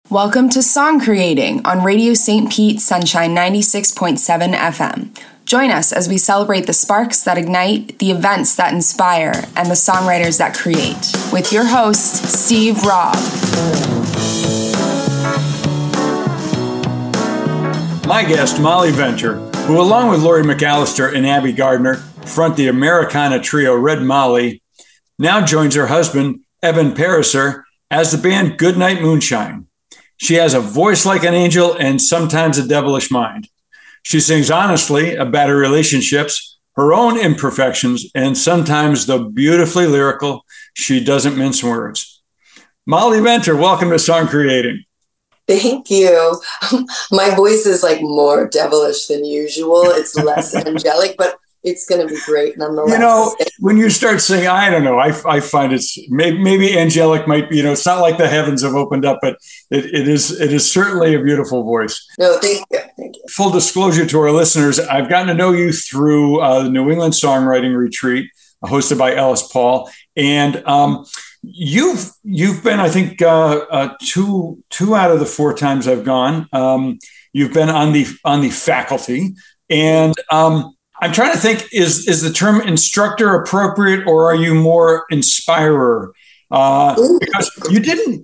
Welcome to Song Creating on Radio St. Pete Sunshine 96.7 FM. Join us as we celebrate the sparks that ignite, the events that inspire, and the songwriters that create. With your host, Steve Robb. My guest, Molly Venter, who along with Laurie McAllister and Abby Gardner front the Americana trio Red Molly, now joins her husband, Evan Pariser, as the band Goodnight Moonshine. She has a voice like an angel and sometimes a devilish mind. She sings honestly about her relationships, her own imperfections, and sometimes the beautifully lyrical. She doesn't mince words. Molly Venter, welcome to Song Creating. Thank you. My voice is like more devilish than usual. It's less angelic, but it's going to be great nonetheless. You know, when you start singing, I don't know, I find it's maybe angelic might be, it's not like the heavens have opened up, but it is certainly a beautiful voice. No, thank you. Thank you. Full disclosure to our listeners, I've gotten to know you through the New England Songwriting Retreat hosted by Ellis Paul. And you've been, I think, two out of the four times I've gone. You've been on the faculty, and I'm trying to think: is the term instructor appropriate, or are you more inspirer? Because you didn't,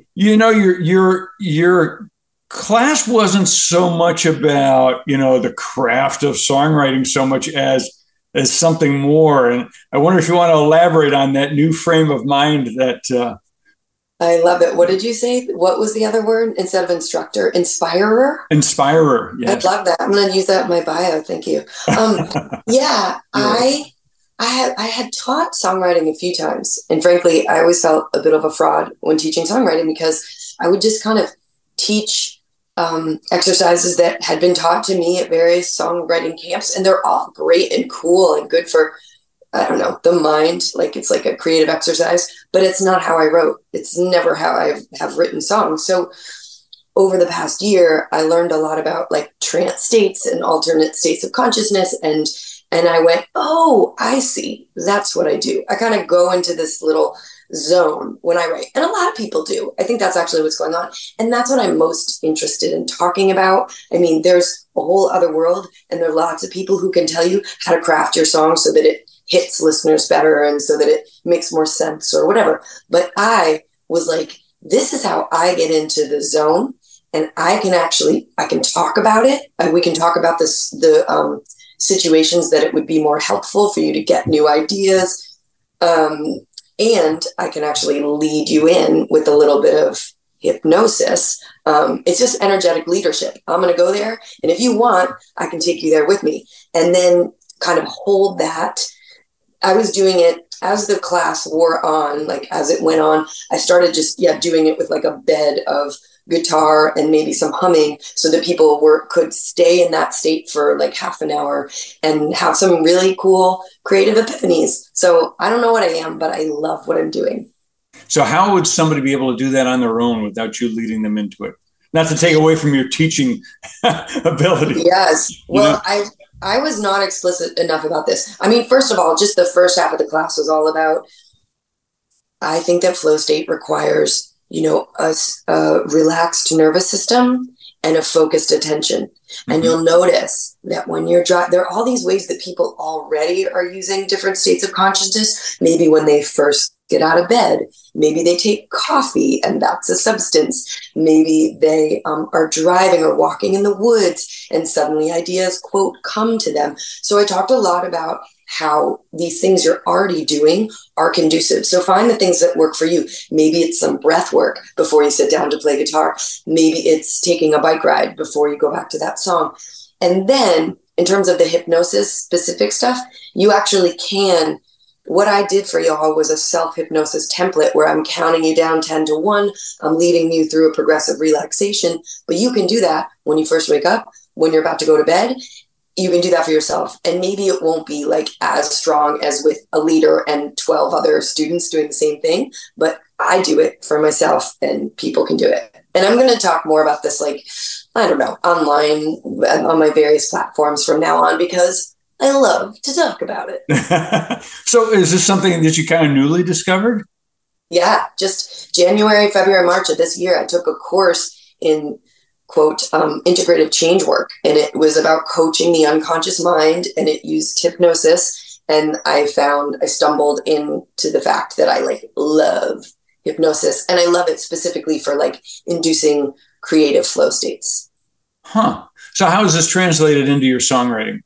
your class wasn't so much about the craft of songwriting so much as something more. And I wonder if you want to elaborate on that new frame of mind that. I love it. What did you say? What was the other word instead of instructor? Inspirer? Inspirer, yes. I love that. I'm going to use that in my bio. Thank you. Yeah, I had taught songwriting a few times. And frankly, I always felt a bit of a fraud when teaching songwriting because I would just kind of teach exercises that had been taught to me at various songwriting camps. And they're all great and cool and good for, I don't know, the mind, like it's like a creative exercise, but it's not how I wrote. It's never how I have written songs. So over the past year, I learned a lot about like trance states and alternate states of consciousness. And I went, oh, I see. That's what I do. I kind of go into this little zone when I write. And a lot of people do. I think that's actually what's going on. And that's what I'm most interested in talking about. I mean, there's a whole other world, and there are lots of people who can tell you how to craft your song so that it hits listeners better and so that it makes more sense or whatever. But I was like, this is how I get into the zone, and I can talk about it. We can talk about the situations that it would be more helpful for you to get new ideas. And I can actually lead you in with a little bit of hypnosis. It's just energetic leadership. I'm going to go there. And if you want, I can take you there with me and then kind of hold that. I was doing it as the class wore on, like as it went on, I started just, doing it with like a bed of guitar and maybe some humming so that people could stay in that state for like half an hour and have some really cool creative epiphanies. So I don't know what I am, but I love what I'm doing. So how would somebody be able to do that on their own without you leading them into it? Not to take away from your teaching ability. Yes. Well, I was not explicit enough about this. I mean, first of all, just the first half of the class was all about, I think that flow state requires, a relaxed nervous system and a focused attention. Mm-hmm. And you'll notice that when you're there are all these ways that people already are using different states of consciousness. Maybe when they first get out of bed, maybe they take coffee and that's a substance. Maybe they are driving or walking in the woods and suddenly ideas, quote, come to them. So I talked a lot about how these things you're already doing are conducive. So find the things that work for you. Maybe it's some breath work before you sit down to play guitar. Maybe it's taking a bike ride before you go back to that song. And then in terms of the hypnosis specific stuff, you actually can. What I did for y'all was a self-hypnosis template where I'm counting you down 10 to 1. I'm leading you through a progressive relaxation. But you can do that when you first wake up, when you're about to go to bed. You can do that for yourself. And maybe it won't be like as strong as with a leader and 12 other students doing the same thing. But I do it for myself and people can do it. And I'm going to talk more about this, like, I don't know, online on my various platforms from now on, because I love to talk about it. So is this something that you kind of newly discovered? Yeah, just January, February, March of this year, I took a course in quote, integrative change work. And it was about coaching the unconscious mind, and it used hypnosis. And I stumbled into the fact that I like love hypnosis, and I love it specifically for like inducing creative flow states. Huh. So how is this translated into your songwriting?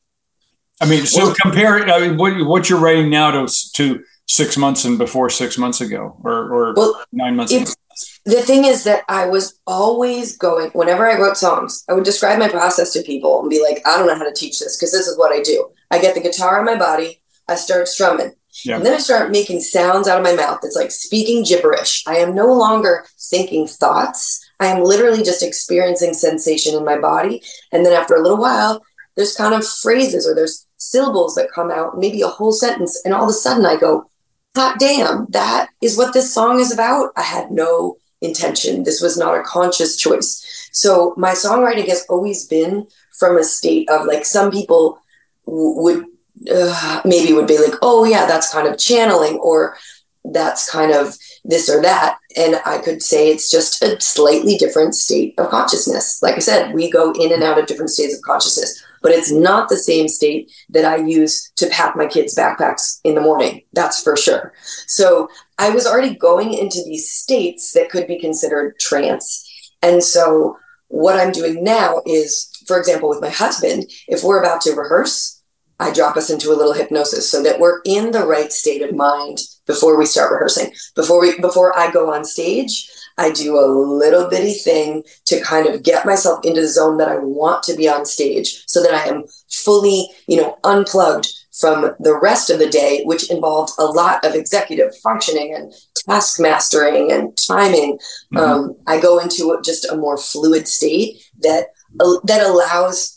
I mean, so compare what you're writing now to 6 months and before 6 months ago, or 9 months ago. The thing is that I was always going, whenever I wrote songs, I would describe my process to people and be like, I don't know how to teach this because this is what I do. I get the guitar in my body, I start strumming. Yeah. And then I start making sounds out of my mouth. It's like speaking gibberish. I am no longer thinking thoughts. I am literally just experiencing sensation in my body. And then after a little while, there's kind of phrases or there's syllables that come out, maybe a whole sentence. And all of a sudden I go, hot damn, that is what this song is about. I had no intention. This was not a conscious choice. So my songwriting has always been from a state of like, some people would maybe would be like, oh yeah, that's kind of channeling, or that's kind of this or that. And I could say it's just a slightly different state of consciousness. Like I said, we go in and out of different states of consciousness, but it's not the same state that I use to pack my kids' backpacks in the morning. That's for sure. So I was already going into these states that could be considered trance. And so what I'm doing now is, for example, with my husband, if we're about to rehearse, I drop us into a little hypnosis so that we're in the right state of mind before we start rehearsing. Before I go on stage, I do a little bitty thing to kind of get myself into the zone that I want to be on stage so that I am fully, unplugged from the rest of the day, which involved a lot of executive functioning and task mastering and timing. Mm-hmm. I go into just a more fluid state that allows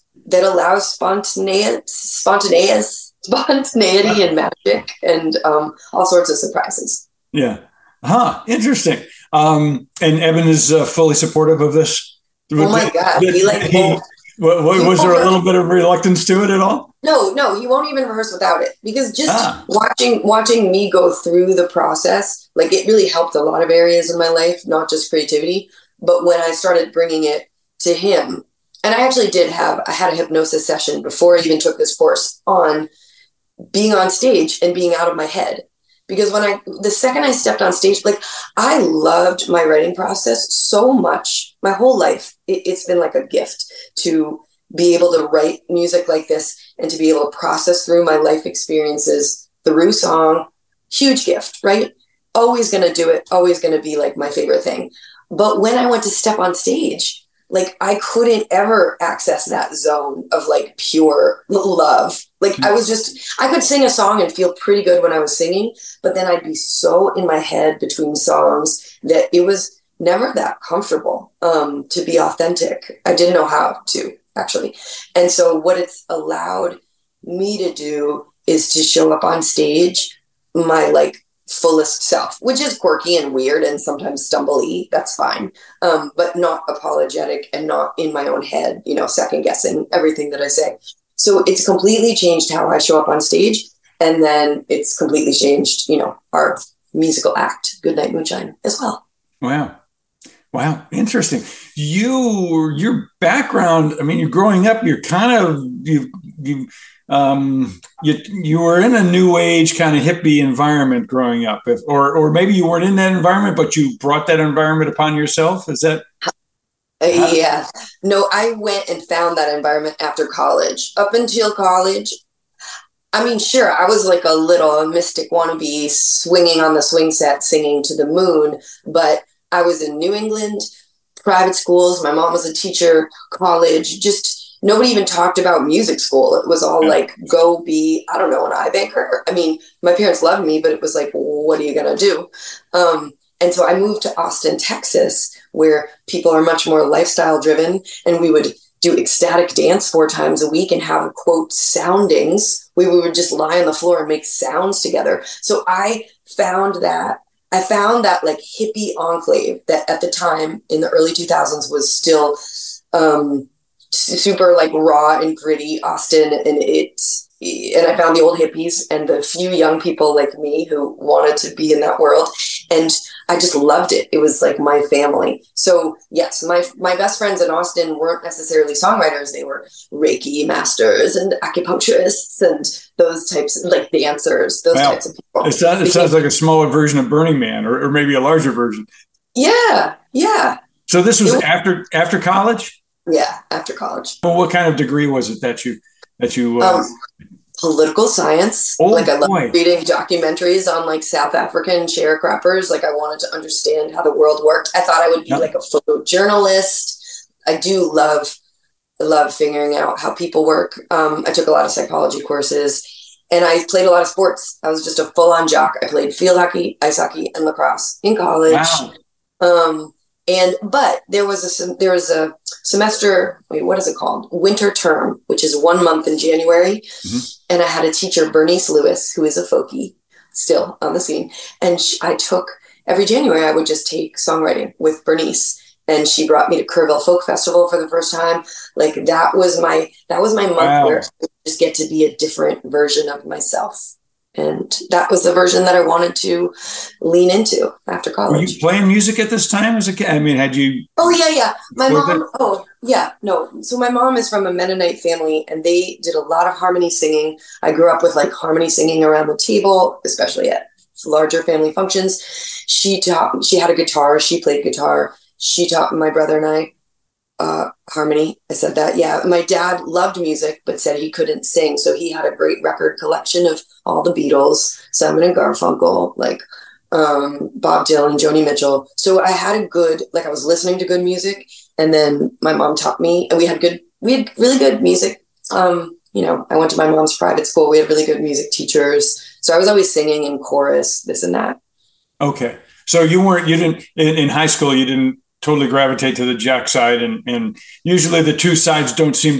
spontaneity and magic and all sorts of surprises. Yeah. Interesting. And Evan is fully supportive of this. Oh my God. Was there a little bit of reluctance to it at all? No, he won't even rehearse without it, because just watching me go through the process, like it really helped a lot of areas in my life, not just creativity, but when I started bringing it to him. And I actually I had a hypnosis session before I even took this course on being on stage and being out of my head. Because the second I stepped on stage, like I loved my writing process so much my whole life. It's been like a gift to be able to write music like this and to be able to process through my life experiences through song. Huge gift, right? Always going to do it. Always going to be like my favorite thing. But when I went to step on stage, like I couldn't ever access that zone of like pure love. Like I could sing a song and feel pretty good when I was singing, but then I'd be so in my head between songs that it was never that comfortable to be authentic. I didn't know how to, actually. And so what it's allowed me to do is to show up on stage my like fullest self, which is quirky and weird and sometimes stumbly. That's fine. But not apologetic and not in my own head, second guessing everything that I say. So it's completely changed how I show up on stage. And then it's completely changed, our musical act, Goodnight Moonshine, as well. Wow. Interesting. Your background, I mean, you're growing up, you're kind of, you were in a new age kind of hippie environment growing up, or maybe you weren't in that environment, but you brought that environment upon yourself. Is that? Yeah. No, I went and found that environment after college. Up until college, I mean, sure, I was like a little mystic wannabe swinging on the swing set, singing to the moon, but I was in New England, private schools. My mom was a teacher, college, just nobody even talked about music school. It was all like, go be, I don't know, an iBanker. I mean, my parents loved me, but it was like, what are you going to do? And so I moved to Austin, Texas, where people are much more lifestyle driven. And we would do ecstatic dance 4 times a week and have, quote, soundings. We would just lie on the floor and make sounds together. So I found that like hippie enclave that at the time in the early 2000s was still super like raw and gritty Austin, and I found the old hippies and the few young people like me who wanted to be in that world. And I just loved it. It was like my family. So yes, my best friends in Austin weren't necessarily songwriters. They were Reiki masters and acupuncturists and those types of like dancers, those types of people. It sounds like a smaller version of Burning Man, or maybe a larger version. Yeah. Yeah. So this was after college? Yeah. After college. Well, what kind of degree was it that you political science. Oh, like I love boy. reading documentaries on like South African sharecroppers. Like I wanted to understand how the world worked. I thought I would be like a photojournalist. I do love figuring out how people work. I took a lot of psychology courses and I played a lot of sports. I was just a full-on jock. I played field hockey, ice hockey, and lacrosse in college. Wow. But there was a semester, what is it called? Winter term, which is 1 month in January. Mm-hmm. And I had a teacher, Bernice Lewis, who is a folkie still on the scene. And every January, I would just take songwriting with Bernice. And she brought me to Kerrville Folk Festival for the first time. Like that was my month where I would just get to be a different version of myself. And that was the version that I wanted to lean into after college. Were you playing music at this time as a kid? I mean, had you? Oh, yeah. My mom. Oh, yeah. No. So my mom is from a Mennonite family and they did a lot of harmony singing. I grew up with like harmony singing around the table, especially at larger family functions. She had a guitar. She played guitar. She taught my brother and I harmony. I said that. Yeah. My dad loved music, but said he couldn't sing. So he had a great record collection of all the Beatles, Simon and Garfunkel, like Bob Dylan, Joni Mitchell. So I had I was listening to good music. And then my mom taught me, and we had really good music. I went to my mom's private school. We had really good music teachers. So I was always singing in chorus, this and that. Okay. So in high school, you didn't totally gravitate to the jock side, and usually the two sides don't seem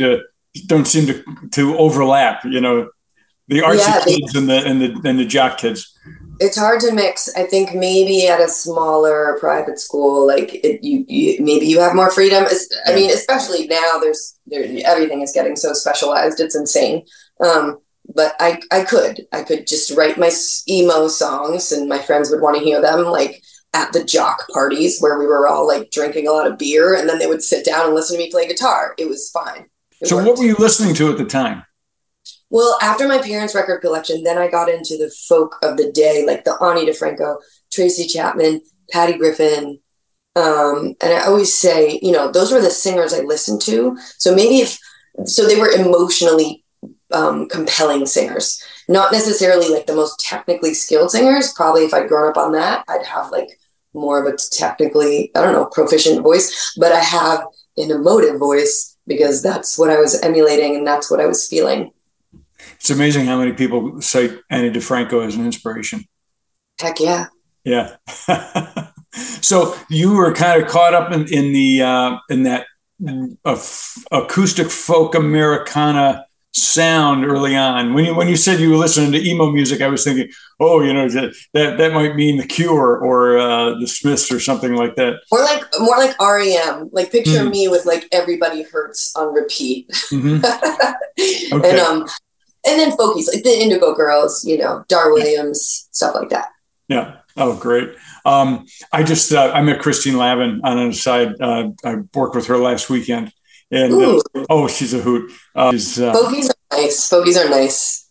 to overlap. The artsy kids and the jock kids. It's hard to mix. I think maybe at a smaller private school, like maybe you have more freedom. I mean, especially now, everything is getting so specialized. It's insane. But I could just write my emo songs, and my friends would want to hear them, like at the jock parties where we were all like drinking a lot of beer, and then they would sit down and listen to me play guitar. It was fine. So what were you listening to at the time? Well, after my parents' record collection, then I got into the folk of the day, like the Ani DeFranco, Tracy Chapman, Patty Griffin. And I always say, those were the singers I listened to. So they were emotionally compelling singers, not necessarily like the most technically skilled singers. Probably if I'd grown up on that, I'd have like more of a technically, proficient voice, but I have an emotive voice because that's what I was emulating and that's what I was feeling. It's amazing how many people cite Ani DeFranco as an inspiration. Heck yeah. Yeah. So you were kind of caught up in that acoustic folk Americana sound early on. When you said you were listening to emo music, I was thinking, that might mean The Cure or the Smiths or something like that. Or like more like REM. Like picture me with like Everybody Hurts on repeat. Mm-hmm. Okay. And then folkies like the Indigo Girls, Dar Williams, stuff like that. Yeah. Oh, great. I met Christine Lavin on the side. I worked with her last weekend. And she's a hoot. Folkies are nice. Folkies are nice.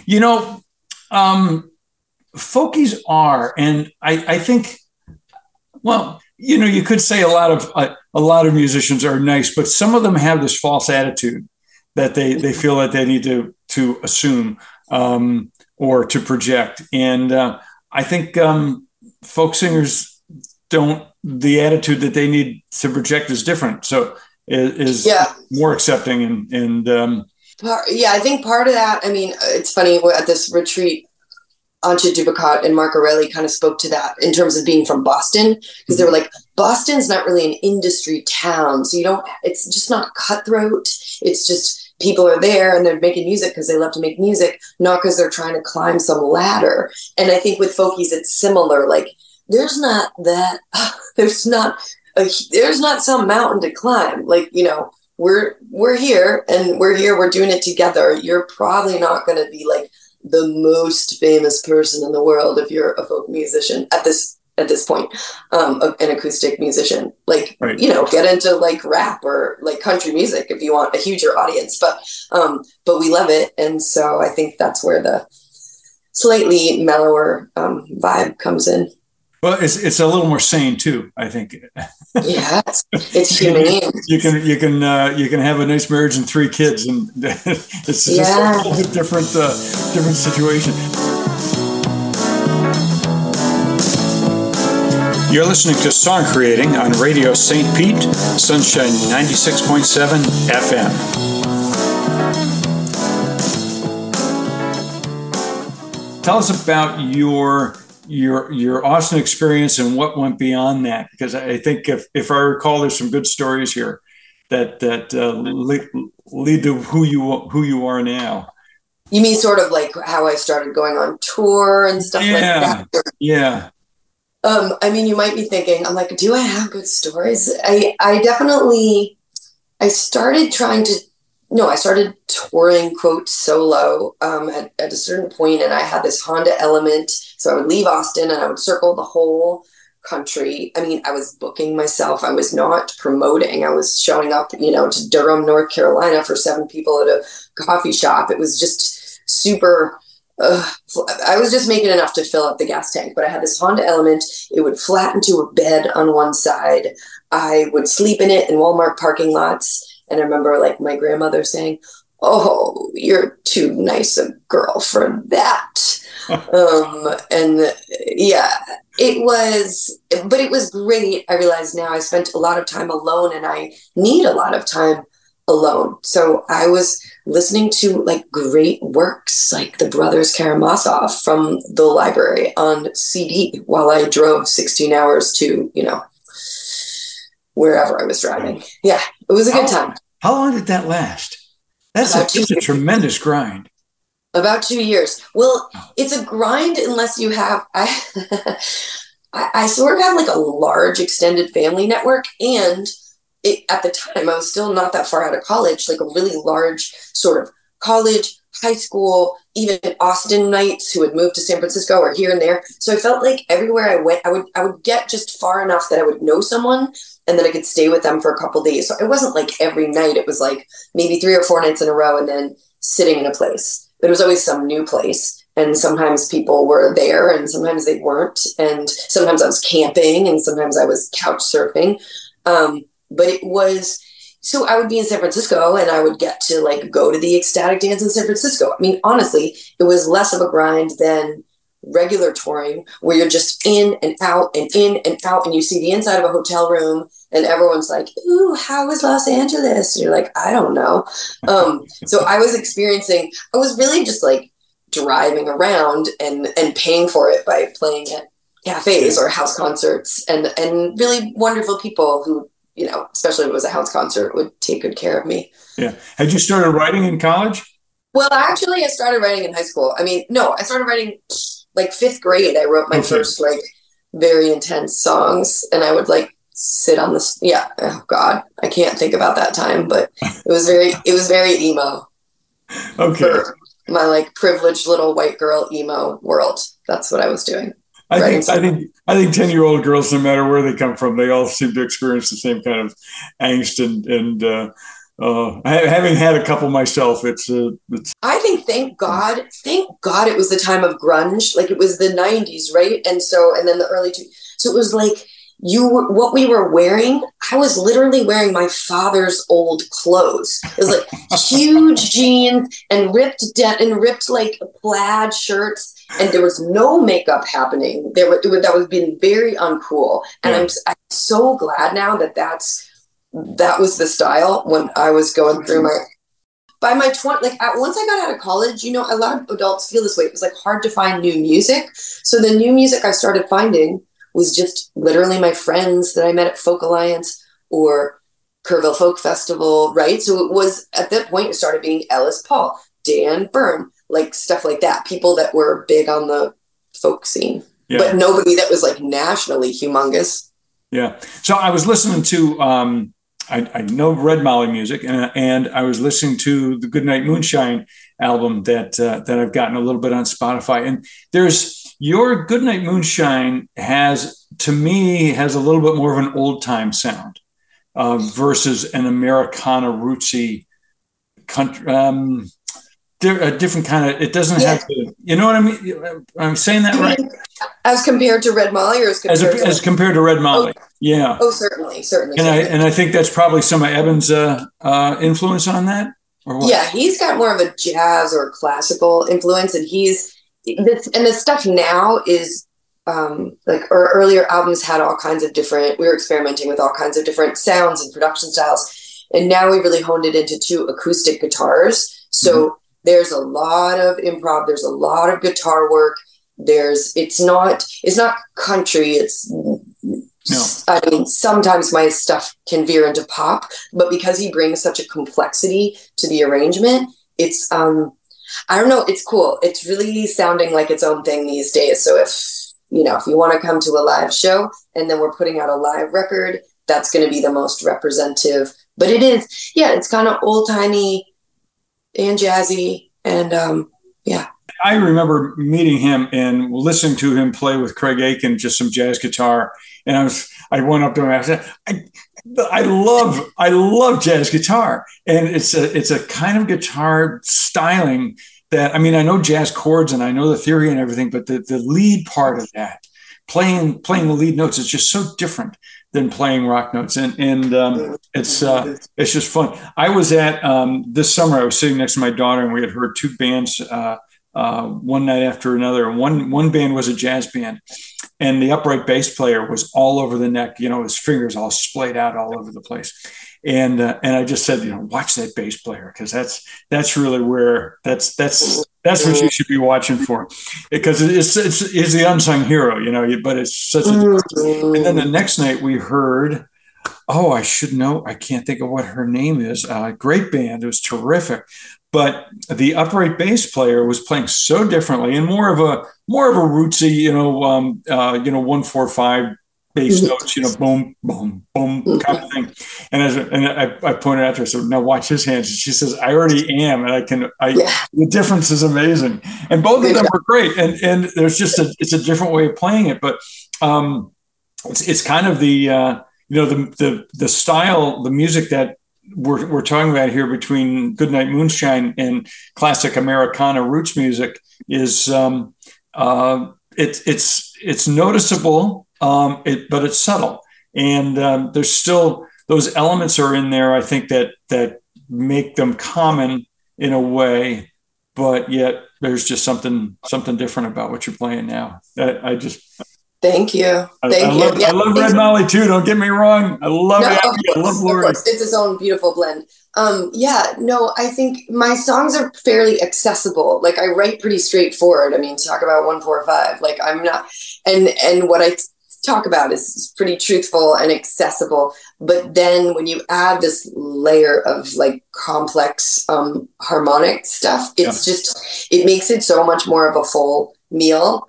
Folkies are, and I think, you could say a lot of musicians are nice, but some of them have this false attitude that they feel that they need to assume or to project, and I think folk singers don't. The attitude that they need to project is different. So. Is more accepting and I think part of that, it's funny at this retreat, Antje Dubicot and Mark Aureli kind of spoke to that in terms of being from Boston, because they were like, Boston's not really an industry town. So it's just not cutthroat. It's just people are there and they're making music because they love to make music, not because they're trying to climb some ladder. And I think with folkies, it's similar. Like there's not some mountain to climb. Like, we're here and we're doing it together. You're probably not going to be like the most famous person in the world if you're a folk musician at this point, an acoustic musician, like, right. Get into like rap or like country music if you want a huger audience, but we love it. And so I think that's where the slightly mellower vibe comes in. Well, it's a little more sane too, I think. Yeah, it's humane. You can have a nice marriage and 3 kids, and it's just a little bit different situation. You're listening to Song Creating on Radio St. Pete, Sunshine 96.7 FM. Tell us about your Austin experience and what went beyond that, because I think if I recall, there's some good stories here that lead to who you are now. You mean sort of like how I started going on tour and stuff like that? Yeah. I mean, you might be thinking, I'm like, do I have good stories? I definitely, I started touring, quote, solo at a certain point, and I had this Honda Element. So I would leave Austin and I would circle the whole country. I mean, I was booking myself. I was not promoting. I was showing up, to Durham, North Carolina for 7 people at a coffee shop. It was just super... I was just making enough to fill up the gas tank, but I had this Honda Element. It would flatten to a bed on one side. I would sleep in it in Walmart parking lots. And I remember like my grandmother saying, "Oh, you're too nice a girl for that." And yeah, it was great. I realize now I spent a lot of time alone and I need a lot of time alone. So I was listening to like great works like the Brothers Karamazov from the library on CD while I drove 16 hours to, wherever I was driving. Yeah, it was a good time. How long did that last? That's a tremendous grind. About 2 years. Well, it's a grind unless you have, I sort of have like a large extended family network, and at the time, I was still not that far out of college, like a really large sort of college, high school, even Austinites who had moved to San Francisco or here and there. So I felt like everywhere I went, I would get just far enough that I would know someone and then I could stay with them for a couple of days. So it wasn't like every night. It was like maybe 3 or 4 nights in a row and then sitting in a place. But it was always some new place. And sometimes people were there and sometimes they weren't. And sometimes I was camping and sometimes I was couch surfing. But it was, so I would be in San Francisco and I would get to like go to the Ecstatic Dance in San Francisco. I mean, honestly, it was less of a grind than regular touring where you're just in and out and in and out and you see the inside of a hotel room and everyone's like, "Ooh, how is Los Angeles?" And you're like, "I don't know." So I was really just like driving around and paying for it by playing at cafes or house concerts and really wonderful people who, especially if it was a house concert, would take good care of me. Yeah. Had you started writing in college? Well, actually, I started writing in high school. I mean, no, I started writing like 5th grade. I wrote my first like very intense songs, and I would like sit on this. Yeah. Oh God, I can't think about that time, but it was very emo. Okay. For my like privileged little white girl emo world. That's what I was doing. I think 10-year-old girls, no matter where they come from, they all seem to experience the same kind of angst and having had a couple myself, it's. I think thank God it was the time of grunge, like it was the 90s, right? And then the early so it was like what we were wearing. I was literally wearing my father's old clothes. It was like huge jeans and ripped like plaid shirts. And there was no makeup happening. That was being very uncool. And I'm so glad now that was the style when I was going through by my 20, like once I got out of college, a lot of adults feel this way. It was like hard to find new music. So the new music I started finding was just literally my friends that I met at Folk Alliance or Kerrville Folk Festival, right? So it was at that point it started being Ellis Paul, Dan Byrne, like stuff like that. People that were big on the folk scene, but nobody that was like nationally humongous. Yeah. So I was listening to I know Red Molly music, and I was listening to the Goodnight Moonshine album that I've gotten a little bit on Spotify. And there's your Goodnight Moonshine has to me has a little bit more of an old time sound versus an Americana rootsy country. A different kind of. It doesn't have to. You know what I mean? I'm saying that right. As compared to Red Molly, or as compared to Red Molly, yeah. Oh, certainly. And I think that's probably some of Evan's influence on that. Or what? Yeah, he's got more of a jazz or classical influence, and the stuff now is like our earlier albums had all kinds of different. We were experimenting with all kinds of different sounds and production styles, and now we really honed it into 2 acoustic guitars. So there's a lot of improv. There's a lot of guitar work. It's not country. I mean, sometimes my stuff can veer into pop, but because he brings such a complexity to the arrangement, it's, I don't know, it's cool. It's really sounding like its own thing these days. So if you want to come to a live show and then we're putting out a live record, that's going to be the most representative. But it is, it's kind of old timey and jazzy. And I remember meeting him and listening to him play with Craig Aiken, just some jazz guitar. And I went up to him and I said, I love jazz guitar. And it's a kind of guitar styling that, I mean, I know jazz chords and I know the theory and everything, but the lead part of that, playing the lead notes is just so different than playing rock notes. And it's just fun. I was at, this summer, I was sitting next to my daughter and we had heard 2 bands, one night after another. One band was a jazz band, and the upright bass player was all over the neck. His fingers all splayed out all over the place. And I just said, watch that bass player, because that's really where that's what you should be watching for, because it's the unsung hero, But it's such a. And then the next night we heard. Oh, I should know. I can't think of what her name is. Great band. It was terrific. But the upright bass player was playing so differently and more of a rootsy, 1-4-5 bass notes, boom, boom, boom kind of thing. And I pointed out to her, so now watch his hands. And she says, I already am, and the difference is amazing. And both of them were great. And there's just it's a different way of playing it, but it's kind of the the style, the music that we're talking about here between Goodnight Moonshine and classic Americana roots music is it's noticeable, but it's subtle, and there's still those elements are in there. I think that make them common in a way, but yet there's just something different about what you're playing now. Thank you. I love Red Molly too. Don't get me wrong. I love it. I love Lori. It's its own beautiful blend. I think my songs are fairly accessible. Like I write pretty straightforward. I mean, talk about 1-4-5. Like I'm not, and what I talk about is pretty truthful and accessible. But then when you add this layer of like complex harmonic stuff, it makes it so much more of a full meal.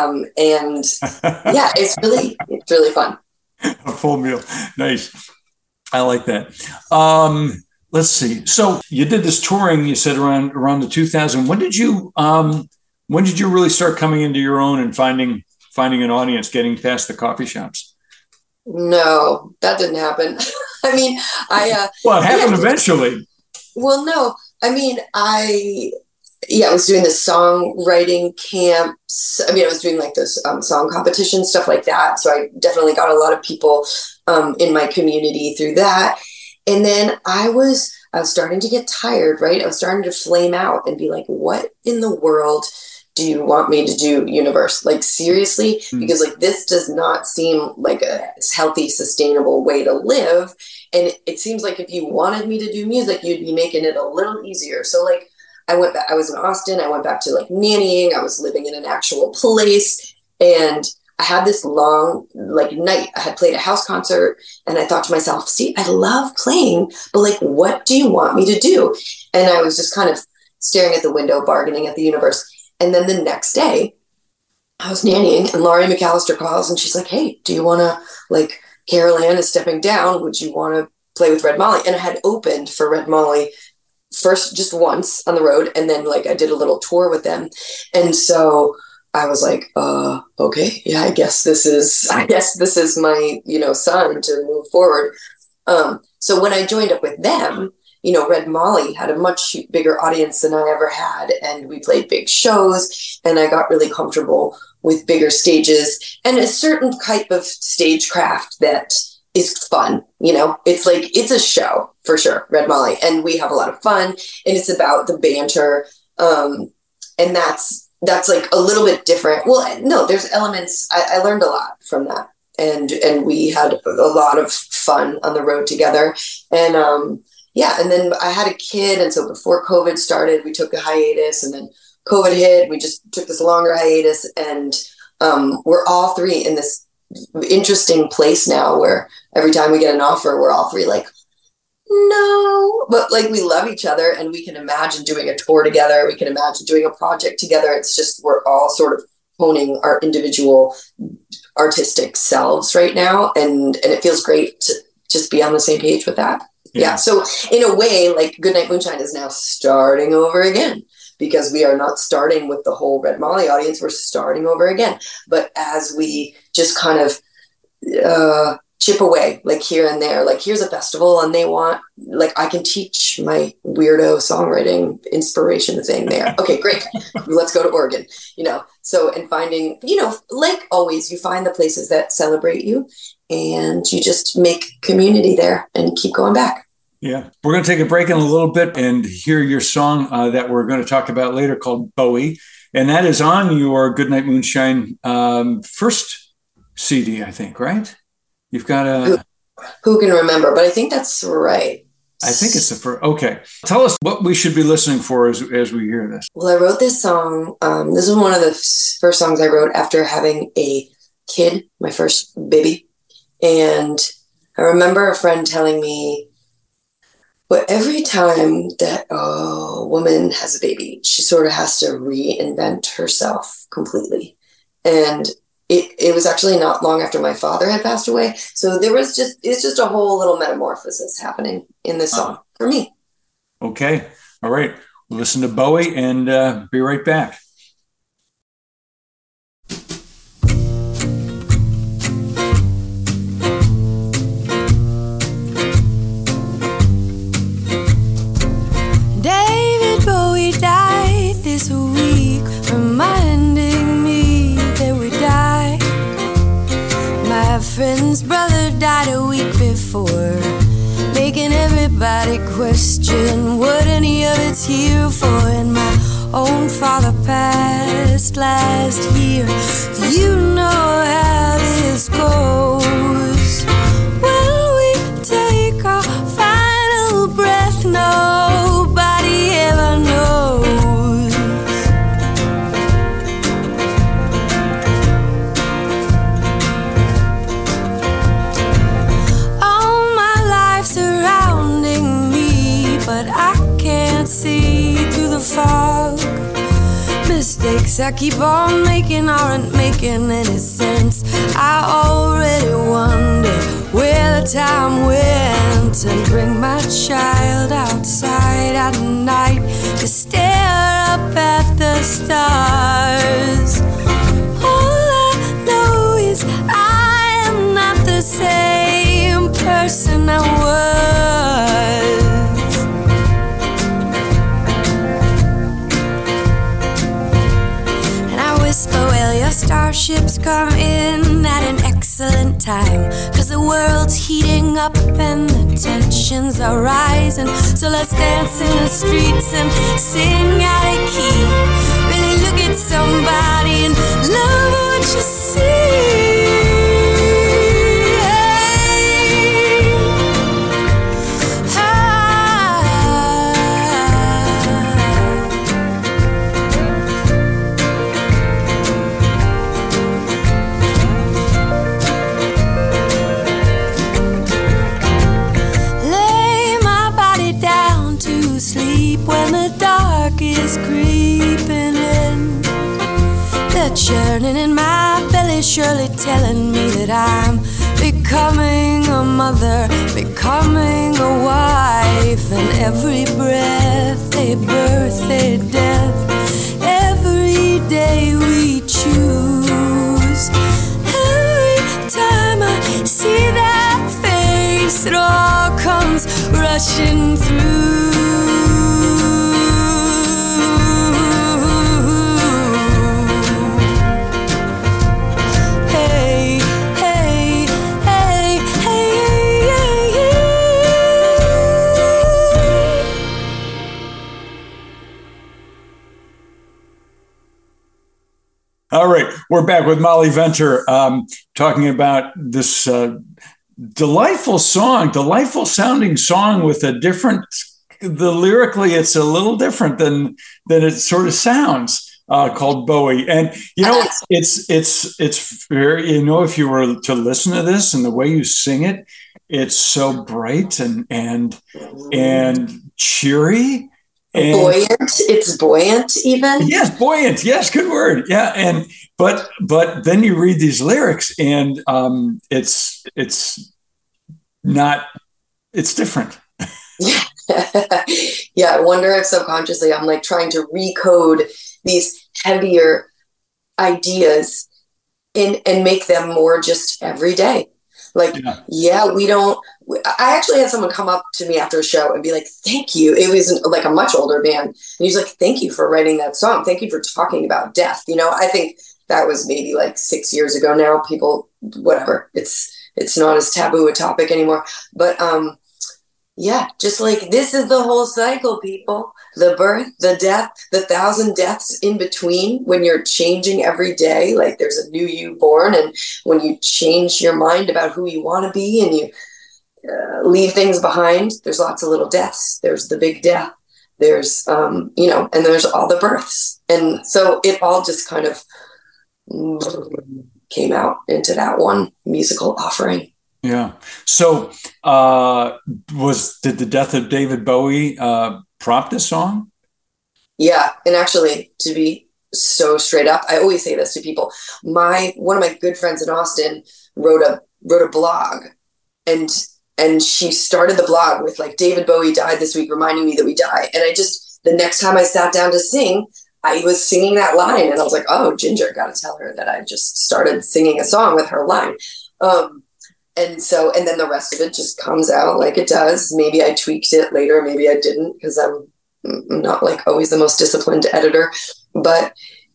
It's really fun. A full meal. Nice. I like that. Let's see. So you did this touring, you said around the 2000. When did you really start coming into your own and finding an audience, getting past the coffee shops? No, that didn't happen. I mean, it happened eventually. Well, no, I mean, I was doing the songwriting camps. I mean, I was doing like those song competition stuff like that. So I definitely got a lot of people in my community through that. And then I was starting to get tired, right? I was starting to flame out and be like, what in the world do you want me to do, universe? Like, seriously? Because like, this does not seem like a healthy, sustainable way to live. And it seems like if you wanted me to do music, you'd be making it a little easier. So like, I went back, I was in Austin. I went back to like nannying. I was living in an actual place, and I had this long like night. I had played a house concert, and I thought to myself, see, I love playing, but like, what do you want me to do? And I was just kind of staring at the window, bargaining at the universe. And then the next day I was nannying, and Laurie McAllister calls, and she's like, hey, do you want to, like, Carol Ann is stepping down. Would you want to play with Red Molly, and I had opened for Red Molly first just once on the road, and then like I did a little tour with them, and so I was like, okay, yeah, I guess this is my, son to move forward. So when I joined up with them, Red Molly had a much bigger audience than I ever had, and we played big shows, and I got really comfortable with bigger stages and a certain type of stagecraft that is fun. It's like, it's a show for sure, Red Molly, and we have a lot of fun, and it's about the banter. And that's like a little bit different. Well, no, there's elements. I learned a lot from that, and we had a lot of fun on the road together. And and then I had a kid, and so before COVID started, we took a hiatus, and then COVID hit. We just took this longer hiatus, and we're all three in this interesting place now, where every time we get an offer, we're all three like, no, but like we love each other, and we can imagine doing a tour together. We can imagine doing a project together. It's just, we're all sort of honing our individual artistic selves right now. And it feels great to just be on the same page with that. Yeah. So in a way, like Goodnight Moonshine is now starting over again, because we are not starting with the whole Red Molly audience. We're starting over again. But as we just kind of, chip away, like here and there, like here's a festival and they want, like, I can teach my weirdo songwriting inspiration thing there. Okay, great. Let's go to Oregon, so, and finding, like always, you find the places that celebrate you, and you just make community there and keep going back. Yeah. We're going to take a break in a little bit and hear your song that we're going to talk about later, called Bowie. And that is on your Goodnight Moonshine first CD, I think, right? You've got a... Who can remember? But I think that's right. I think it's the first. Okay. Tell us what we should be listening for as we hear this. Well, I wrote this song. This is one of the first songs I wrote after having a kid, my first baby. And I remember a friend telling me, well, every time that a woman has a baby, she sort of has to reinvent herself completely. And it was actually not long after my father had passed away. So it's just a whole little metamorphosis happening in this song for me. Okay. All right. We'll listen to Bowie and be right back. David Bowie died this week, reminding me that we died. My friend's brother died a week before, making everybody question what any of it's here for. And my own father passed last year. You know how this goes. When we take our final breath, nobody ever knows. All my life surrounding me, but I can't see through the fog. Mistakes I keep on making aren't making any sense. I already wonder where the time went, and bring my child outside at night to stare up at the stars. All I know is I am not the same person I was. Well, your starships come in at an excellent time, 'cause the world's heating up and the tensions are rising. So let's dance in the streets and sing out of key. Really look at somebody and love what you see. When the dark is creeping in, the churning in my belly surely telling me that I'm becoming becoming a mother, becoming a wife, and every breath, a birthday, death, every day we choose. Every time I see that face, it all comes rushing through. All right, we're back with Molly Venter, talking about this delightful sounding song with a different. Lyrically, it's a little different than it sort of sounds. Called Bowie, and it's very, if you were to listen to this and the way you sing it, it's so bright and cheery. And buoyant. It's buoyant, even. Yes, buoyant. Yes, good word. Yeah, but then you read these lyrics, and it's different. Yeah, I wonder if subconsciously I'm like trying to recode these heavier ideas and make them more just everyday. Like, I actually had someone come up to me after a show and be like, thank you. It was like a much older man. And he's like, thank you for writing that song. Thank you for talking about death. I think that was maybe like 6 years ago now. People, whatever, it's not as taboo a topic anymore. But just like, this is the whole cycle, people. The birth, the death, the 1,000 deaths in between, when you're changing every day. Like, there's a new you born, and when you change your mind about who you want to be and you leave things behind, there's lots of little deaths. There's the big death. There's, and there's all the births. And so it all just kind of came out into that one musical offering. Yeah. So did the death of David Bowie prompt this song? Yeah. And actually, to be so straight up, I always say this to people. One of my good friends in Austin wrote a blog, and she started the blog with like, David Bowie died this week, reminding me that we die. And the next time I sat down to sing, I was singing that line, and I was like, oh, Ginger, got to tell her that I just started singing a song with her line. And then the rest of it just comes out like it does. Maybe I tweaked it later, maybe I didn't, because I'm not like always the most disciplined editor. But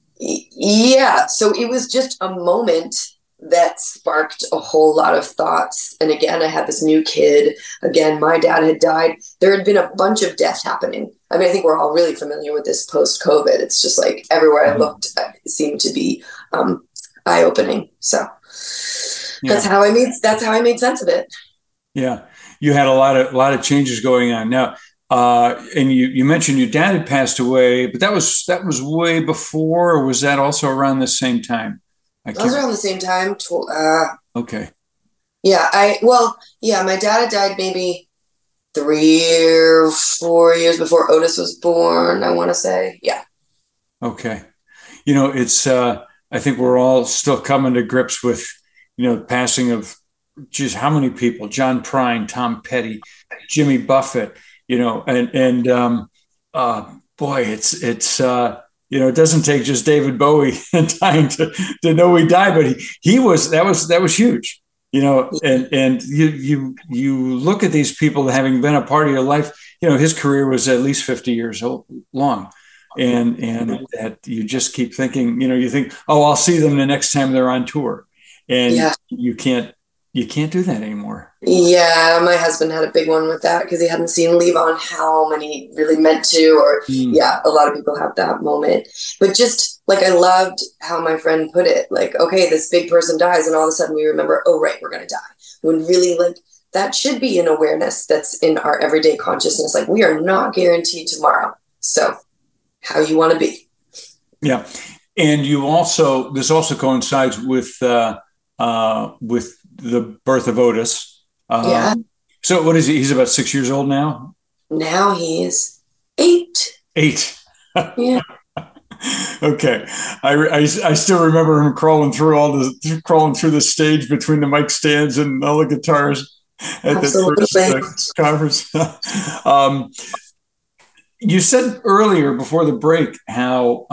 yeah, so it was just a moment that sparked a whole lot of thoughts. And again, I had this new kid. Again, my dad had died. There had been a bunch of death happening. I mean, I think we're all really familiar with this post-COVID. It's just like everywhere I looked, it seemed to be eye-opening. So that's how I made sense of it. Yeah, you had a lot of changes going on now, and you mentioned your dad had passed away, but that was way before, or was that also around the same time? That was around the same time. Okay. Yeah, my dad had died maybe 3 or 4 years before Otis was born, I want to say. Yeah. Okay. It's I think we're all still coming to grips with the passing of, how many people? John Prine, Tom Petty, Jimmy Buffett, boy, it's it doesn't take just David Bowie dying to know he died, but that was huge, and you look at these people having been a part of your life, his career was at least 50 years long. And that you just keep thinking, you think, oh, I'll see them the next time they're on tour. And you can't do that anymore. Yeah, my husband had a big one with that because he hadn't seen Levon Helm and he really meant to. Or a lot of people have that moment. But just like, I loved how my friend put it. Like, okay, this big person dies, and all of a sudden we remember, oh right, we're gonna die. When really, like, that should be an awareness that's in our everyday consciousness. Like, we are not guaranteed tomorrow. So, how you want to be? Yeah, and this also coincides with the birth of Otis. So what is he? He's about 6 years old now? Now he's 8. 8. Yeah. Okay, I still remember him crawling through the stage between the mic stands and all the guitars at Absolutely. the first conference. You said earlier before the break how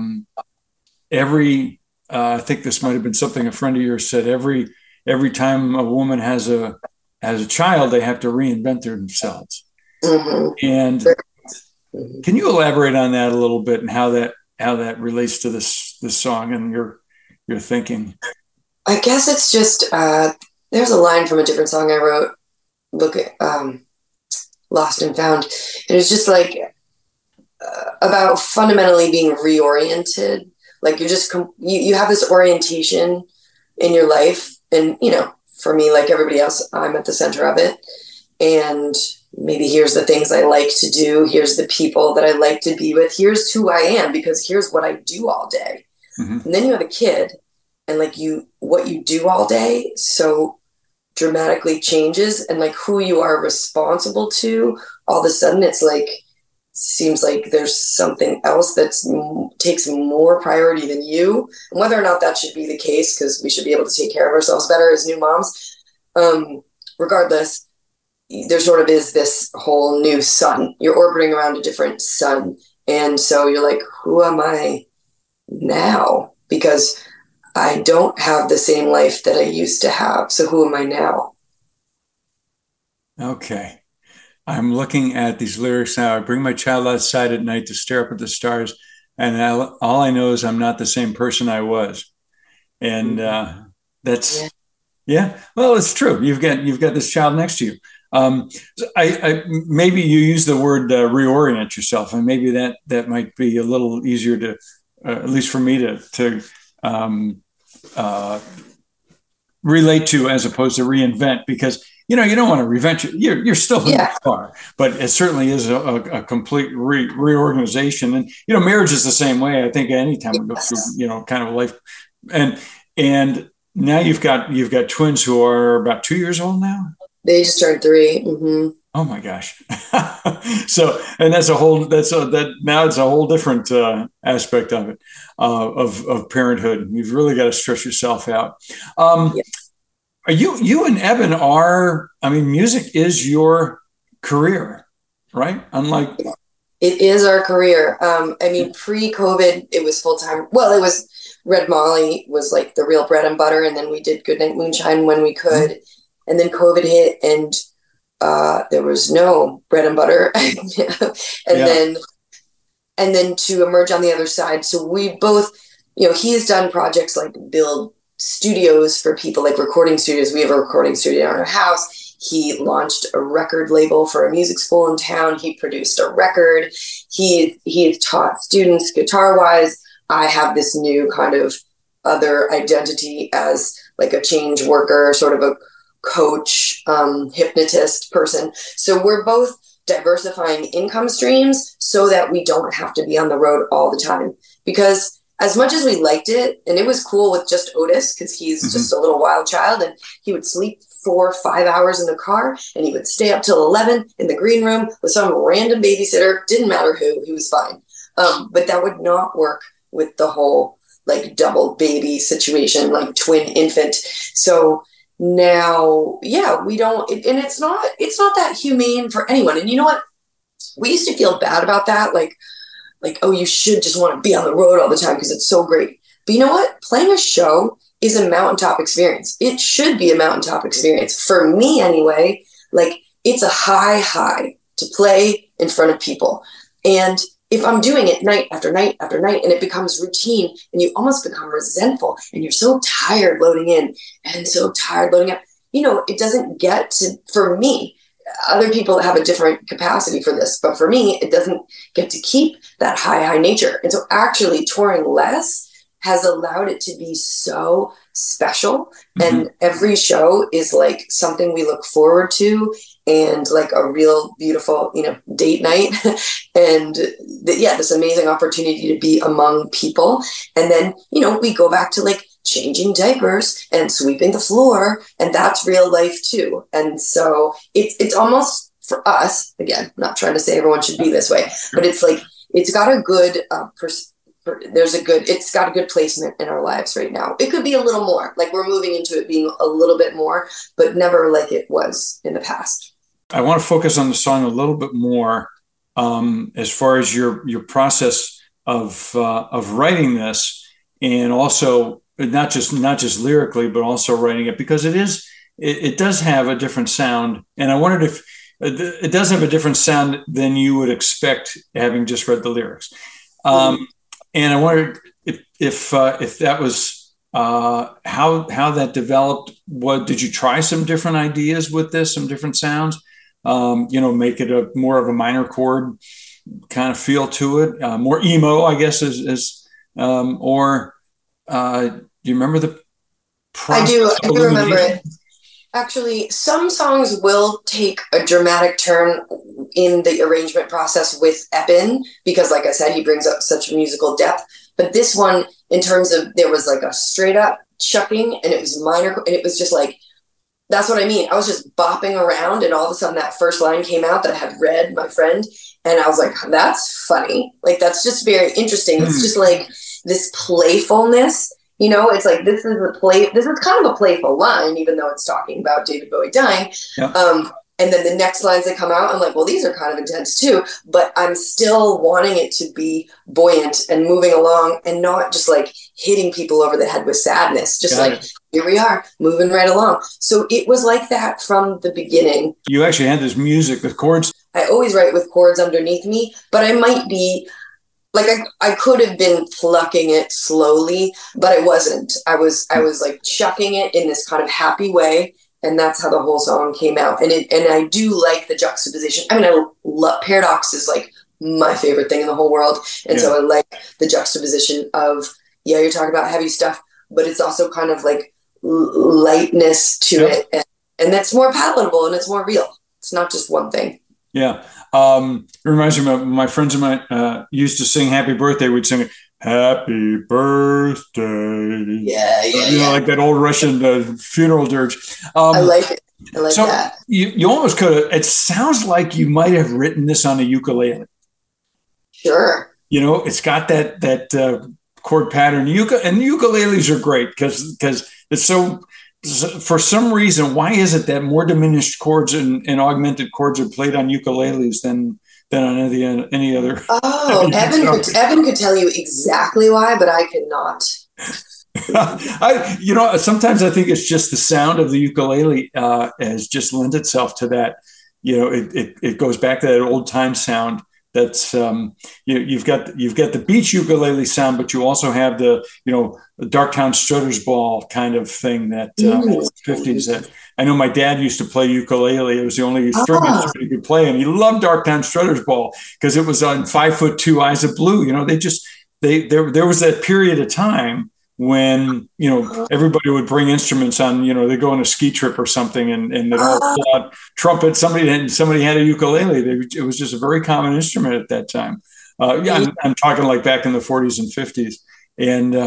I think this might have been something a friend of yours said. Every time a woman has a child, they have to reinvent themselves. Mm-hmm. And can you elaborate on that a little bit and how that relates to this song and your thinking? I guess it's just there's a line from a different song I wrote, look at Lost and Found, and it's just like about fundamentally being reoriented. Like you're just you have this orientation in your life, and for me, like everybody else, I'm at the center of it, and maybe here's the things I like to do, here's the people that I like to be with, here's who I am, because here's what I do all day. Mm-hmm. And then you have a kid, and like what you do all day so dramatically changes, and like who you are responsible to, all of a sudden it's like seems like there's something else that takes more priority than you. And whether or not that should be the case, because we should be able to take care of ourselves better as new moms, regardless, there sort of is this whole new sun. You're orbiting around a different sun, and so you're like, who am I now? Because I don't have the same life that I used to have. So who am I now? Okay. I'm looking at these lyrics now. I bring my child outside at night to stare up at the stars, and all I know is I'm not the same person I was. And that's, yeah. Well, it's true. You've got this child next to you. I maybe you use the word reorient yourself, and maybe that might be a little easier to, at least for me to relate to, as opposed to reinvent, because you don't want to reinvent you're still who you are, but it certainly is a complete reorganization. And marriage is the same way. I think anytime we go through kind of a life, and now you've got twins who are about 2 years old now. They just turned 3. Mm-hmm. Oh my gosh! So, and now it's a whole different aspect of it, of parenthood. You've really got to stretch yourself out. Are you and Evan music is your career, right? Unlike it is our career. Pre-COVID, it was full time. Well, it was Red Molly was like the real bread and butter, and then we did Goodnight Moonshine when we could. Mm-hmm. And then COVID hit, and there was no bread and butter. Then to emerge on the other side. So we both, he's done projects like build studios for people, like recording studios. We have a recording studio in our house. He launched a record label for a music school in town. He produced a record. He has taught students guitar wise. I have this new kind of other identity as like a change worker, sort of a coach, hypnotist person. So we're both diversifying income streams so that we don't have to be on the road all the time. Because as much as we liked it, and it was cool with just Otis, because he's mm-hmm. just a little wild child, and he would sleep 4 or 5 hours in the car, and he would stay up till 11 in the green room with some random babysitter. Didn't matter who, he was fine. But that would not work with the whole like double baby situation, like twin infant. So now, we don't, and it's not that humane for anyone. And you know what? We used to feel bad about that. Like, oh, you should just want to be on the road all the time because it's so great. But you know what? Playing a show is a mountaintop experience. It should be a mountaintop experience. For me anyway, like it's a high to play in front of people. And if I'm doing it night after night after night, and it becomes routine, and you almost become resentful, and you're so tired loading in and so tired loading out, it doesn't get to, for me, other people have a different capacity for this, but for me, it doesn't get to keep that high nature. And so actually touring less has allowed it to be so special. Mm-hmm. And every show is like something we look forward to, and like a real beautiful, date night. And this amazing opportunity to be among people. And then, we go back to like changing diapers and sweeping the floor, and that's real life too. And so it's almost, for us, again, I'm not trying to say everyone should be this way, but it's like, it's got a good it's got a good placement in our lives right now. It could be a little more, like we're moving into it being a little bit more, but never like it was in the past. I want to focus on the song a little bit more, as far as your process of writing this, and also not just lyrically, but also writing it, because it does have a different sound. And I wondered if it does have a different sound than you would expect having just read the lyrics. And I wondered if that was how that developed. What did you try some different ideas with this, some different sounds? Make it a more of a minor chord kind of feel to it, more emo, I guess, or do you remember the process? I do remember it. Actually, some songs will take a dramatic turn in the arrangement process with Eben, because like I said, he brings up such musical depth. But this one, in terms of, there was like a straight up chucking, and it was minor, and it was just like, that's what I mean. I was just bopping around, and all of a sudden that first line came out that I had read, my friend, and I was like, that's funny. Like, that's just very interesting. It's just like this playfulness. It's like, this is kind of a playful line, even though it's talking about David Bowie dying. Yeah. And then the next lines that come out, I'm like, well, these are kind of intense too, but I'm still wanting it to be buoyant and moving along, and not just like hitting people over the head with sadness. Just here we are moving right along. So it was like that from the beginning. You actually had this music with chords. I always write with chords underneath me, but I might be like, I could have been plucking it slowly, but I wasn't. I was like chucking it in this kind of happy way. And that's how the whole song came out. And I do like the juxtaposition. I mean, I love Paradox is like my favorite thing in the whole world. And so I like the juxtaposition of, you're talking about heavy stuff, but it's also kind of like lightness to it. And that's more palatable, and it's more real. It's not just one thing. Yeah. It reminds me of my friends of mine used to sing Happy Birthday. We'd sing Happy Birthday. Yeah. Like that old Russian funeral dirge. I like it. I like so that. You almost could have, it sounds like you might have written this on a ukulele. Sure. It's got that chord pattern. And ukuleles are great because it's so, for some reason, why is it that more diminished chords and augmented chords are played on ukuleles than on any other? Oh, Evan could tell you exactly why, but I could not. Sometimes I think it's just the sound of the ukulele has just lent itself to that. It goes back to that old time sound. That's you've got the beach ukulele sound, but you also have the Darktown Strutter's Ball kind of thing that 50s. That I know my dad used to play ukulele. It was the only string instrument he could play, and he loved Darktown Strutter's Ball because it was on 5'2" Eyes of Blue. There was that period of time when everybody would bring instruments on. They go on a ski trip or something, and they'd all pull out trumpet. Somebody had a ukulele. It was just a very common instrument at that time. I'm talking like back in the 40s and 50s. And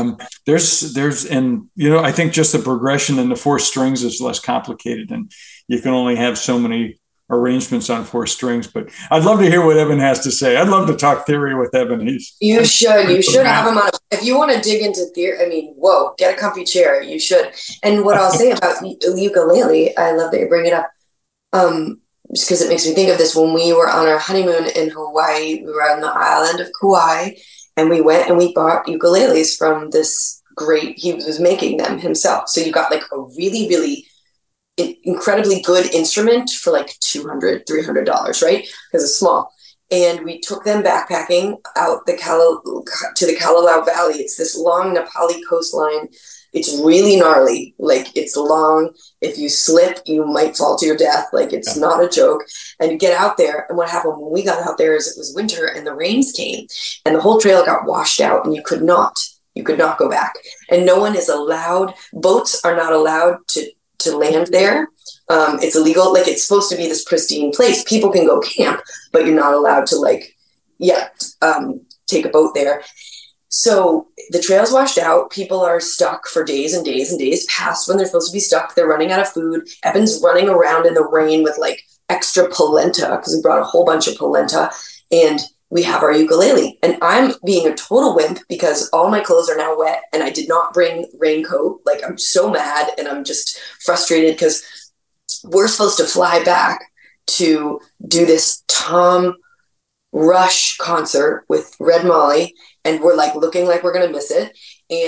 I think just the progression in the four strings is less complicated, and you can only have so many arrangements on four strings. But I'd love to hear what Evan has to say. I'd love to talk theory with Evan. You should have him on. If you want to dig into theory, get a comfy chair. You should. And what I'll say about ukulele, I love that you bring it up, just because it makes me think of this. When we were on our honeymoon in Hawaii, we were on the island of Kauai, and we went and we bought ukuleles from this he was making them himself. So you got like a really, really incredibly good instrument for like $200, $300, right? Because it's small. And we took them backpacking out to the Kalalau Valley. It's this long Nepali coastline. It's really gnarly. Like, it's long. If you slip, you might fall to your death. Like, it's not a joke. And you get out there. And what happened when we got out there is it was winter and the rains came and the whole trail got washed out, and you could not go back. And no one is allowed. Boats are not allowed to land there. It's illegal. Like, it's supposed to be this pristine place. People can go camp, but you're not allowed to take a boat there. So the trail's washed out. People are stuck for days and days and days past when they're supposed to be stuck. They're running out of food. Evan's running around in the rain with like extra polenta, because we brought a whole bunch of polenta, and we have our ukulele, and I'm being a total wimp because all my clothes are now wet and I did not bring raincoat. Like, I'm so mad and I'm just frustrated because we're supposed to fly back to do this Tom Rush concert with Red Molly, and we're like looking like we're gonna miss it.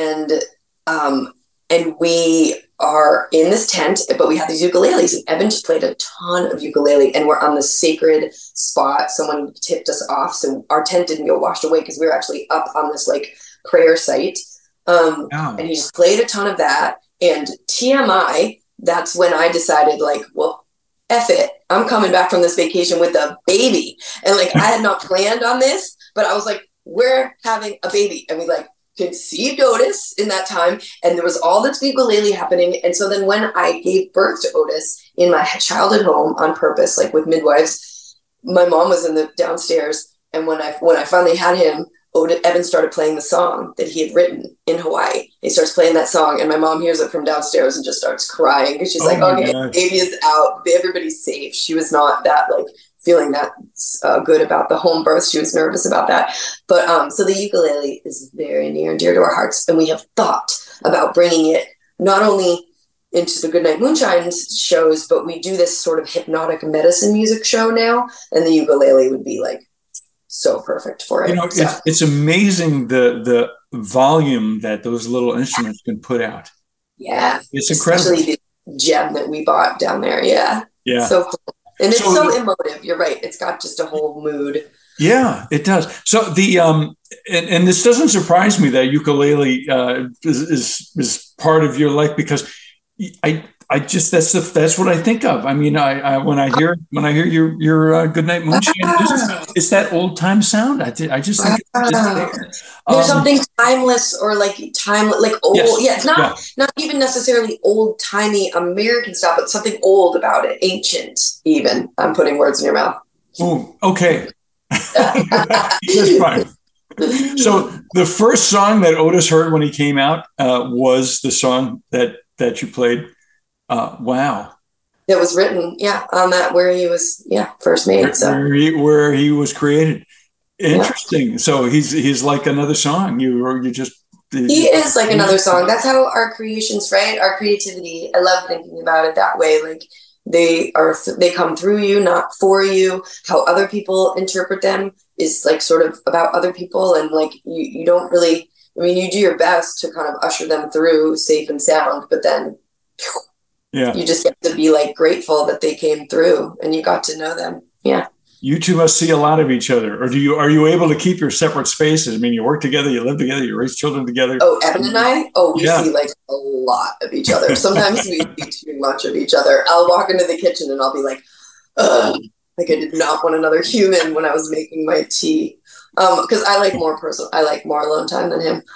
And we are in this tent, but we have these ukuleles, and Evan just played a ton of ukulele, and we're on the sacred spot. Someone tipped us off, so our tent didn't get washed away because we were actually up on this like prayer site. And he just played a ton of that. And TMI, that's when I decided, like, well, F it. I'm coming back from this vacation with a baby. And like, I had not planned on this, but I was like, we're having a baby. And we like conceived Otis in that time. And there was all this ukulele happening. And so then when I gave birth to Otis in my childhood home on purpose, like with midwives, my mom was in the downstairs. And when I finally had him, Evan started playing the song that he had written in Hawaii. He starts playing that song, and my mom hears it from downstairs and just starts crying because she's like, okay, baby is out. Everybody's safe. She was not that like feeling that good about the home birth. She was nervous about that. But so the ukulele is very near and dear to our hearts. And we have thought about bringing it not only into the Goodnight Moonshine shows, but we do this sort of hypnotic medicine music show now. And the ukulele would be like so perfect for it. You know, it's amazing the volume that those little instruments can put out. Yeah. It's incredible. Especially the gem that we bought down there. Yeah. Yeah. So cool. And it's so emotive. You're right. It's got just a whole mood. Yeah, it does. So the and this doesn't surprise me that ukulele is part of your life, because I just that's what I think of. I mean, I when I hear your Goodnight Moonshine, it's that old time sound. I just think it's there. There's something timeless or like old. Yes, not even necessarily old timey American stuff, but something old about it, ancient. Even I'm putting words in your mouth. Oh, okay. That's fine. So the first song that Otis heard when he came out was the song that you played. Wow. That was written, on that where he was, first made. Where he was created. Interesting. Yeah. So he's like another song. He is like another song. That's how our creations, right? Our creativity. I love thinking about it that way. Like they come through you, not for you. How other people interpret them is like sort of about other people, and like you don't really. I mean, you do your best to kind of usher them through safe and sound, but then. Yeah. You just get to be like grateful that they came through and you got to know them. Yeah. You two must see a lot of each other, or are you able to keep your separate spaces? I mean, you work together, you live together, you raise children together. Oh, Evan and I? We see like a lot of each other. Sometimes we see too much of each other. I'll walk into the kitchen and I'll be like, ugh, like I did not want another human when I was making my tea. Because I like more alone time than him.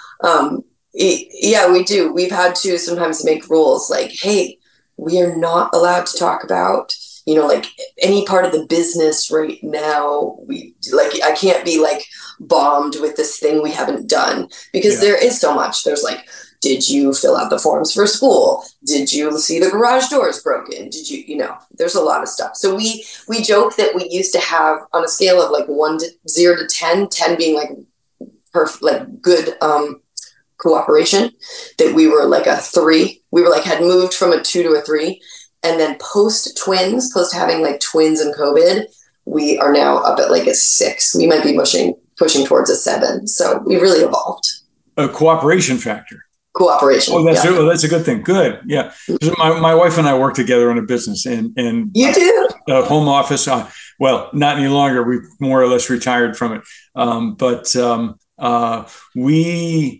We do. We've had to sometimes make rules like, hey, we are not allowed to talk about, like any part of the business right now. I can't be like bombed with this thing we haven't done, because there is so much. There's like, did you fill out the forms for school? Did you see the garage doors broken? Did you, there's a lot of stuff. So we joke that we used to have on a scale of like 0 to 10, 10 being like perfect, like good, cooperation, that we were like a 3. We were like had moved from a 2 to a 3, and then post having like twins and COVID, we are now up at like a 6. We might be pushing towards a 7. So we really evolved. A cooperation factor. Cooperation. Oh, that's a good thing. Good. Yeah. My wife and I work together in a business, and you do home office. Well, not any longer. We've more or less retired from it. But we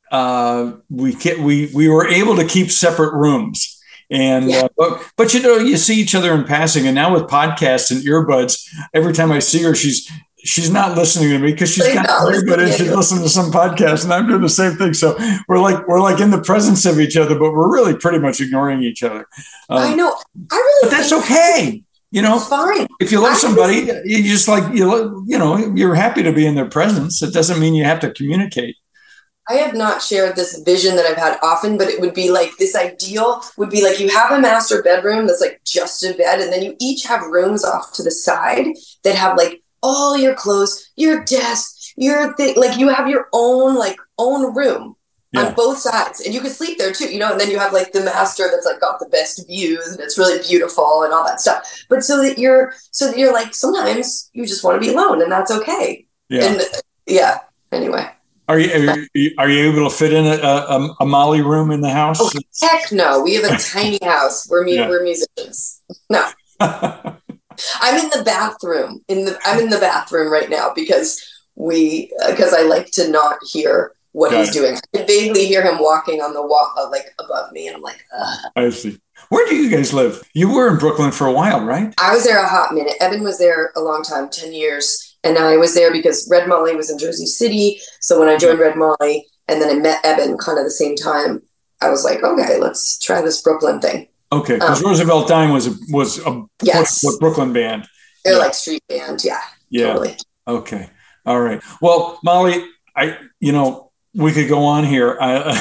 were able to keep separate rooms, and but you see each other in passing. And now with podcasts and earbuds, every time I see her, she's not listening to me because she's got an earbud and she's listening to some podcast, and I'm doing the same thing. So we're like in the presence of each other, but we're really pretty much ignoring each other. I know. But that's okay. It's fine. If you love somebody, you just like you're happy to be in their presence. It doesn't mean you have to communicate. I have not shared this vision that I've had often, but it would be like this ideal would be like you have a master bedroom that's like just a bed, and then you each have rooms off to the side that have like all your clothes, your desk, your thing, like you have your own room on both sides, and you can sleep there too, and then you have like the master that's like got the best views and it's really beautiful and all that stuff. But so that you're like, sometimes you just want to be alone, and that's okay. And anyway. Are you able to fit in a Molly room in the house? Oh, heck no. We have a tiny house. We're musicians. No. I'm in the bathroom. I'm in the bathroom right now because I like to not hear what he's doing. I can vaguely hear him walking on the wall, like above me, and I'm like, ugh. I see. Where do you guys live? You were in Brooklyn for a while, right? I was there a hot minute. Evan was there a long time, 10 years. And I was there because Red Molly was in Jersey City. So when I joined Red Molly and then I met Evan kind of the same time, I was like, okay, let's try this Brooklyn thing. Okay, because Roosevelt Dime was a Brooklyn band. They're like street band, yeah. Totally. Okay, all right. Well, Molly, we could go on here.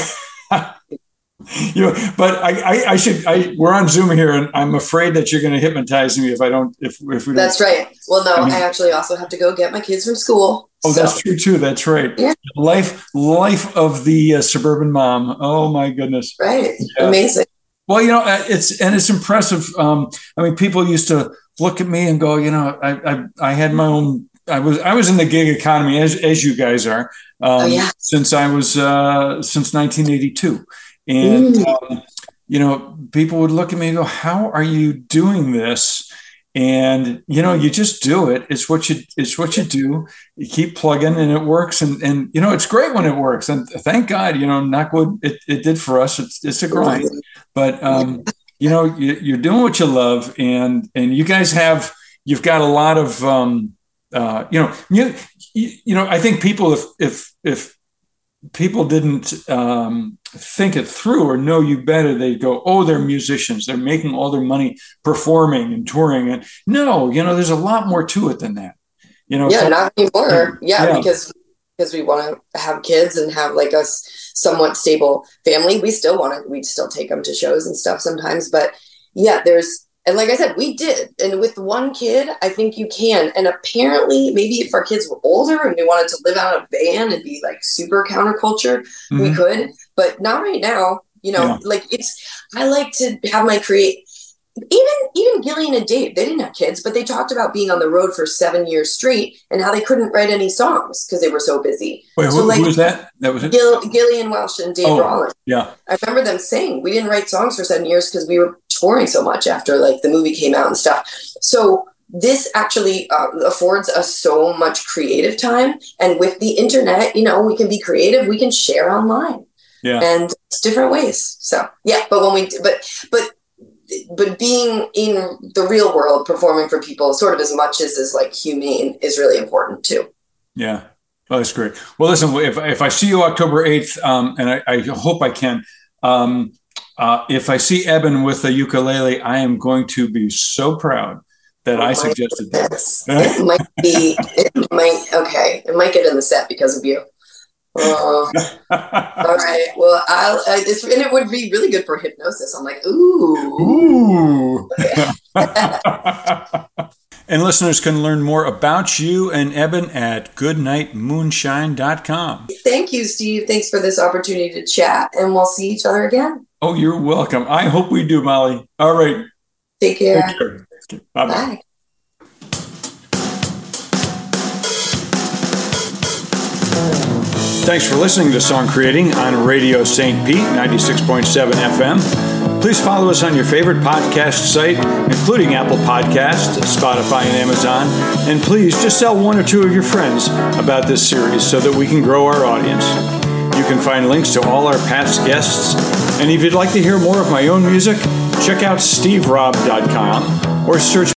But we're on Zoom here, and I'm afraid that you're going to hypnotize me if we don't. That's right. Well, no, I actually also have to go get my kids from school. Oh, so. That's true too. That's right. Yeah. Life of the suburban mom. Oh my goodness. Right. Yeah. Amazing. Well, it's impressive. People used to look at me and go, I had my own. I was in the gig economy as you guys are. Since I was since 1982. And, people would look at me and go, how are you doing this? And, you just do it. It's what you do. You keep plugging and it works. And it's great when it works. And thank God, knock wood, it did for us. It's a grind, but, you're doing what you love, and you guys you've got a lot of, I think people, if people didn't think it through or know you better, they'd go, oh, they're musicians. They're making all their money performing and touring. And no, there's a lot more to it than that. Not anymore. Because we want to have kids and have like a somewhat stable family. We still take them to shows and stuff sometimes. But and like I said, we did. And with one kid, I think you can. And apparently, maybe if our kids were older and we wanted to live out of a van and be like super counterculture, we could. But not right now. I like to have my even Gillian and Dave, they didn't have kids, but they talked about being on the road for 7 years straight and how they couldn't write any songs because they were so busy. Wait, who was that? That was it? Gillian Welch and Dave Rollins. Yeah. I remember them saying we didn't write songs for 7 years because we were touring so much after like the movie came out and stuff. So this actually affords us so much creative time. And with the internet, we can be creative. We can share online. Yeah. And it's different ways. So, yeah. But being in the real world, performing for people sort of as much as is like humane is really important too. Yeah. Oh, that's great. Well, listen, if I see you October 8th, and I hope I can, if I see Eben with a ukulele, I am going to be so proud that I suggested that. It might get in the set because of you. All right. Well, and it would be really good for hypnosis. I'm like, ooh. And listeners can learn more about you and Eben at goodnightmoonshine.com. Thank you, Steve. Thanks for this opportunity to chat, and we'll see each other again. Oh, you're welcome. I hope we do, Molly. All right. Take care. Okay. Bye-bye. Bye. Thanks for listening to Song Creating on Radio St. Pete, 96.7 FM. Please follow us on your favorite podcast site, including Apple Podcasts, Spotify, and Amazon. And please just tell one or two of your friends about this series so that we can grow our audience. You can find links to all our past guests. And if you'd like to hear more of my own music, check out steverob.com or search